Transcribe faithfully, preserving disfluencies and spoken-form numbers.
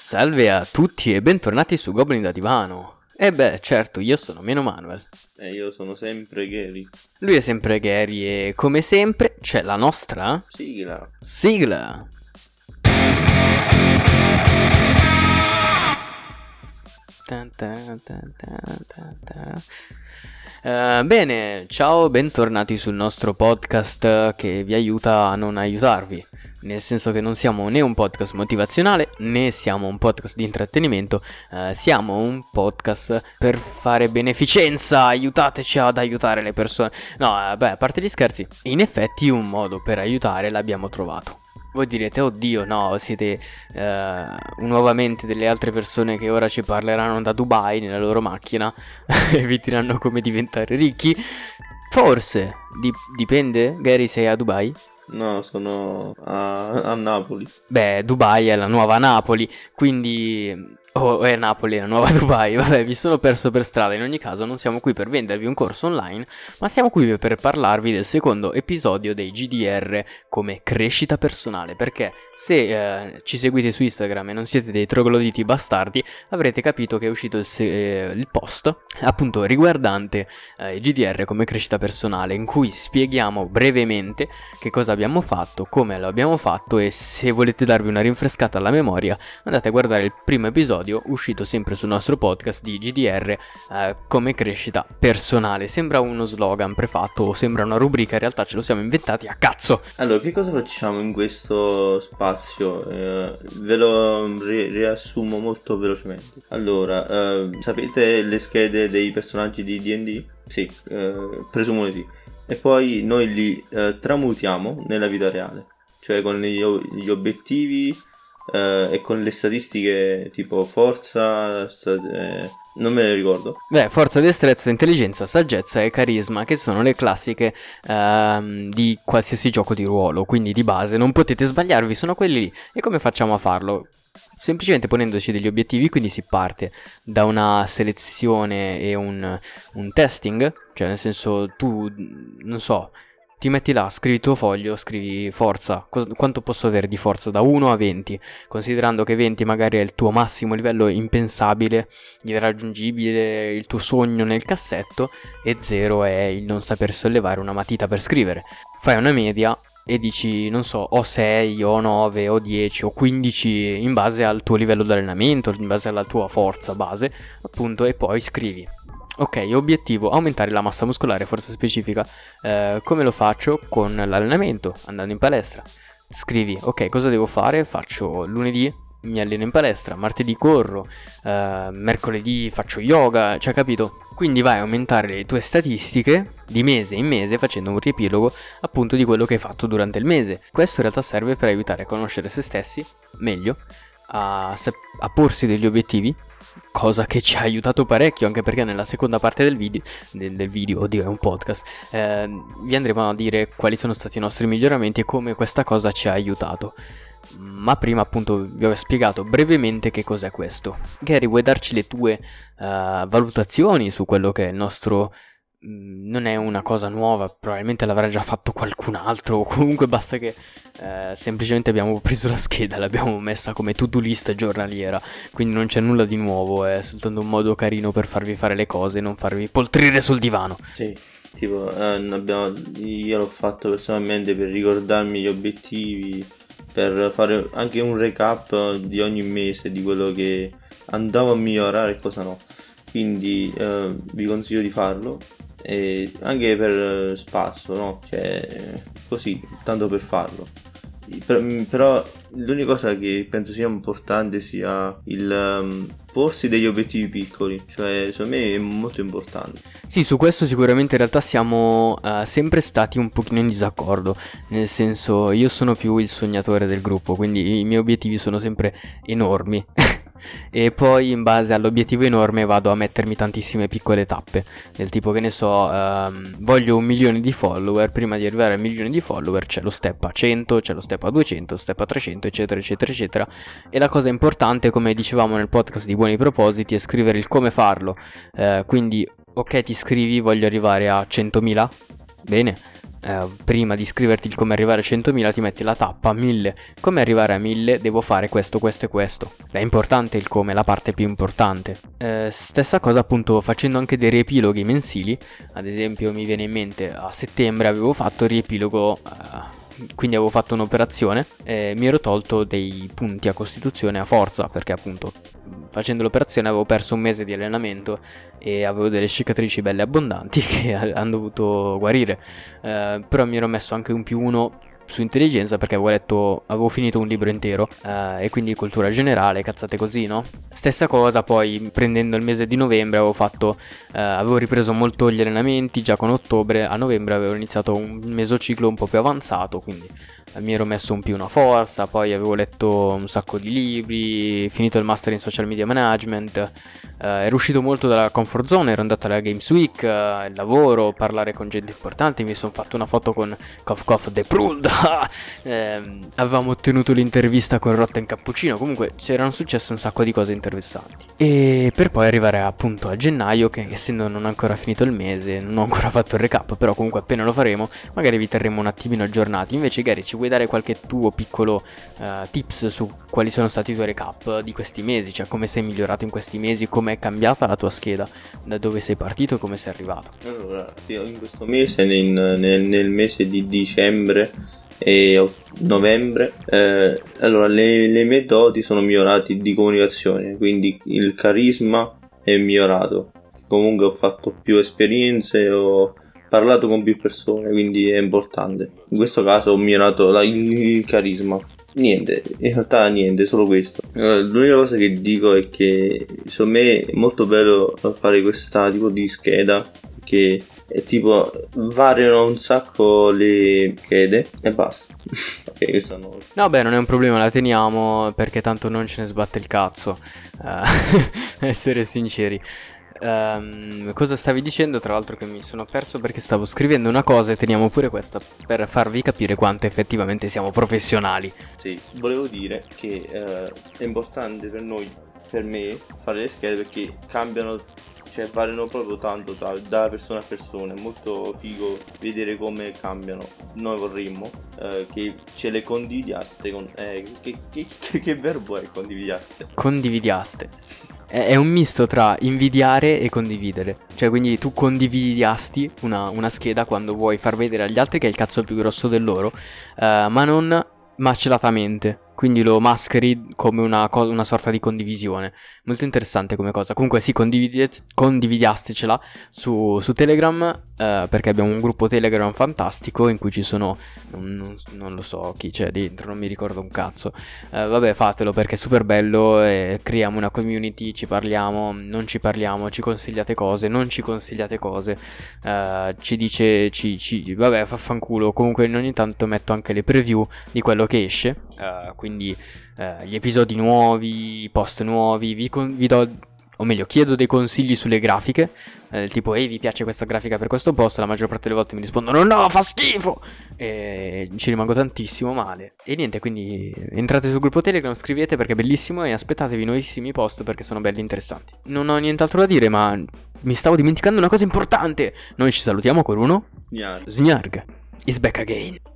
Salve a tutti e bentornati su Goblin da Divano. E beh, certo, io sono Meno Manuel. E io sono sempre Gary. Lui è sempre Gary e come sempre c'è la nostra sigla. Sigla. Tan tan tan tan tan tan. Uh, bene, ciao, bentornati sul nostro podcast che vi aiuta a non aiutarvi. Nel senso che non siamo né un podcast motivazionale né siamo un podcast di intrattenimento, uh, siamo un podcast per fare beneficenza, aiutateci ad aiutare le persone. No, uh, beh, a parte gli scherzi, in effetti un modo per aiutare l'abbiamo trovato. Voi direte, oddio, no, siete uh, nuovamente delle altre persone che ora ci parleranno da Dubai nella loro macchina e vi diranno come diventare ricchi. Forse, Dip- dipende, Gary, sei a Dubai? No, sono a, a Napoli. Beh, Dubai è la nuova Napoli, quindi... Oh, è Napoli, la nuova Dubai. Vabbè, vi sono perso per strada. In ogni caso non siamo qui per vendervi un corso online, ma siamo qui per parlarvi del secondo episodio dei G D R come crescita personale. Perché se eh, ci seguite su Instagram e non siete dei trogloditi bastardi, avrete capito che è uscito il, se- eh, il post appunto riguardante eh, i G D R come crescita personale, in cui spieghiamo brevemente che cosa abbiamo fatto, come lo abbiamo fatto, e se volete darvi una rinfrescata alla memoria andate a guardare il primo episodio uscito sempre sul nostro podcast di G D R eh, come crescita personale. Sembra uno slogan prefatto o sembra una rubrica, in realtà ce lo siamo inventati a cazzo. Allora, che cosa facciamo in questo spazio? Eh, ve lo ri- riassumo molto velocemente. Allora, eh, sapete le schede dei personaggi di D and D? Sì, eh, presumo di sì. E poi noi li eh, tramutiamo nella vita reale, cioè con gli, gli obiettivi Uh, e con le statistiche tipo forza, sta- eh, non me ne ricordo. Beh, forza, destrezza, intelligenza, saggezza e carisma, che sono le classiche ehm, di qualsiasi gioco di ruolo, quindi di base non potete sbagliarvi, sono quelli lì. E come facciamo a farlo? Semplicemente ponendoci degli obiettivi, quindi si parte da una selezione e un, un testing, cioè nel senso tu, non so... Ti metti là, scrivi il tuo foglio, scrivi forza, Cos- quanto posso avere di forza da uno a venti, considerando che venti magari è il tuo massimo livello impensabile, irraggiungibile, il tuo sogno nel cassetto, e zero è il non saper sollevare una matita per scrivere. Fai una media e dici, non so, ho sei, ho nove, ho dieci, ho quindici in base al tuo livello di allenamento, in base alla tua forza base, appunto, e poi scrivi. Ok, obiettivo, aumentare la massa muscolare, forza specifica. Eh, come lo faccio? Con l'allenamento, andando in palestra. Scrivi, ok, cosa devo fare? Faccio lunedì, mi alleno in palestra, martedì corro, eh, mercoledì faccio yoga, cioè capito? Quindi vai a aumentare le tue statistiche di mese in mese facendo un riepilogo appunto di quello che hai fatto durante il mese. Questo in realtà serve per aiutare a conoscere se stessi meglio, a, a porsi degli obiettivi, cosa che ci ha aiutato parecchio, anche perché nella seconda parte del video, del, del video, oddio è un podcast, eh, vi andremo a dire quali sono stati i nostri miglioramenti e come questa cosa ci ha aiutato. Ma prima appunto vi ho spiegato brevemente che cos'è questo. Gary, vuoi darci le tue uh, valutazioni su quello che è il nostro... Non è una cosa nuova, probabilmente l'avrà già fatto qualcun altro, o comunque basta che eh, semplicemente abbiamo preso la scheda, l'abbiamo messa come to-do list giornaliera, quindi non c'è nulla di nuovo, è soltanto un modo carino per farvi fare le cose e non farvi poltrire sul divano. Sì, tipo eh, abbiamo, io l'ho fatto personalmente per ricordarmi gli obiettivi, per fare anche un recap di ogni mese di quello che andavo a migliorare e cosa no, quindi eh, vi consiglio di farlo. E anche per spasso, no? Cioè, così, tanto per farlo. Per, però l'unica cosa che penso sia importante sia il um, porsi degli obiettivi piccoli, cioè secondo me è molto importante. Sì, su questo sicuramente in realtà siamo uh, sempre stati un pochino in disaccordo, nel senso io sono più il sognatore del gruppo, quindi i miei obiettivi sono sempre enormi. E poi in base all'obiettivo enorme vado a mettermi tantissime piccole tappe, del tipo che ne so, ehm, voglio un milione di follower, prima di arrivare al milione di follower c'è lo step a cento, c'è lo step a duecento, step a trecento, eccetera eccetera eccetera. E la cosa importante, come dicevamo nel podcast di Buoni Propositi, è scrivere il come farlo, eh, quindi ok, ti scrivi voglio arrivare a centomila, bene, eh, prima di scriverti il come arrivare a centomila ti metti la tappa mille, come arrivare a mille devo fare questo, questo e questo. È importante il come, è la parte più importante. Eh, stessa cosa appunto facendo anche dei riepiloghi mensili, ad esempio mi viene in mente a settembre avevo fatto il riepilogo, eh, quindi avevo fatto un'operazione e mi ero tolto dei punti a costituzione a forza, perché appunto facendo l'operazione avevo perso un mese di allenamento e avevo delle cicatrici belle abbondanti che hanno dovuto guarire, eh, però mi ero messo anche un più uno su intelligenza perché avevo letto, avevo finito un libro intero, eh, e quindi cultura generale, cazzate così, no? Stessa cosa poi prendendo il mese di novembre avevo fatto, eh, avevo ripreso molto gli allenamenti già con ottobre, a novembre avevo iniziato un mesociclo un po' più avanzato, quindi eh, mi ero messo un più una forza, poi avevo letto un sacco di libri, finito il master in social media management, eh, ero uscito molto dalla comfort zone, ero andato alla Games Week, eh, il lavoro, parlare con gente importante, mi sono fatto una foto con Kof Kof The Pruld. eh, avevamo ottenuto l'intervista con Rotten Cappuccino, comunque c'erano successe un sacco di cose interessanti, e per poi arrivare appunto a gennaio che essendo non ho ancora finito il mese non ho ancora fatto il recap, però comunque appena lo faremo magari vi terremo un attimino aggiornati. Invece Gary, ci vuoi dare qualche tuo piccolo uh, tips su quali sono stati i tuoi recap di questi mesi, cioè come sei migliorato in questi mesi, come è cambiata la tua scheda, da dove sei partito e come sei arrivato? Allora, io in questo mese, nel, nel, nel mese di dicembre e novembre, eh, allora le, le mie doti sono migliorate di comunicazione, quindi il carisma è migliorato, comunque ho fatto più esperienze, ho parlato con più persone, quindi è importante. In questo caso ho migliorato la, il, il carisma. Niente, in realtà niente, solo questo. Allora, l'unica cosa che dico è che secondo me è molto bello fare questa tipo di scheda, che è tipo variano un sacco le schede e basta. Ok, questo no. No, beh, non è un problema, la teniamo perché tanto non ce ne sbatte il cazzo, uh, essere sinceri. Um, cosa stavi dicendo? Tra l'altro che mi sono perso perché stavo scrivendo una cosa e teniamo pure questa per farvi capire quanto effettivamente siamo professionali. Sì, volevo dire che eh, è importante per noi, per me, fare le schede perché cambiano, cioè variano proprio tanto da, da persona a persona. È molto figo vedere come cambiano. Noi vorremmo eh, che ce le condividiaste con... Eh, che, che, che, che verbo è condividiaste? Condividiaste. È un misto tra invidiare e condividere. Cioè quindi tu condividiasti una, una scheda quando vuoi far vedere agli altri che hai il cazzo più grosso del loro, uh, ma non macelatamente. Quindi lo mascheri come una, co- una sorta di condivisione. Molto interessante come cosa. Comunque sì, condivide- condividiastecela su, su Telegram, eh, perché abbiamo un gruppo Telegram fantastico in cui ci sono, non, non lo so chi c'è dentro, non mi ricordo un cazzo. Eh, vabbè, fatelo perché è super bello, e creiamo una community, ci parliamo, non ci parliamo, ci consigliate cose, non ci consigliate cose, eh, ci dice, ci, ci, vabbè, faffanculo. Comunque ogni tanto metto anche le preview di quello che esce. Uh, quindi uh, gli episodi nuovi, i post nuovi, vi, con- vi do, o meglio chiedo dei consigli sulle grafiche, eh, tipo ehi vi piace questa grafica per questo post, la maggior parte delle volte mi rispondono no fa schifo, e ci rimango tantissimo male. E niente, quindi entrate sul gruppo Telegram, scrivete perché è bellissimo e aspettatevi nuovissimi post perché sono belli interessanti. Non ho nient'altro da dire, ma mi stavo dimenticando una cosa importante. Noi ci salutiamo con uno Gnarg. Smiarg is back again.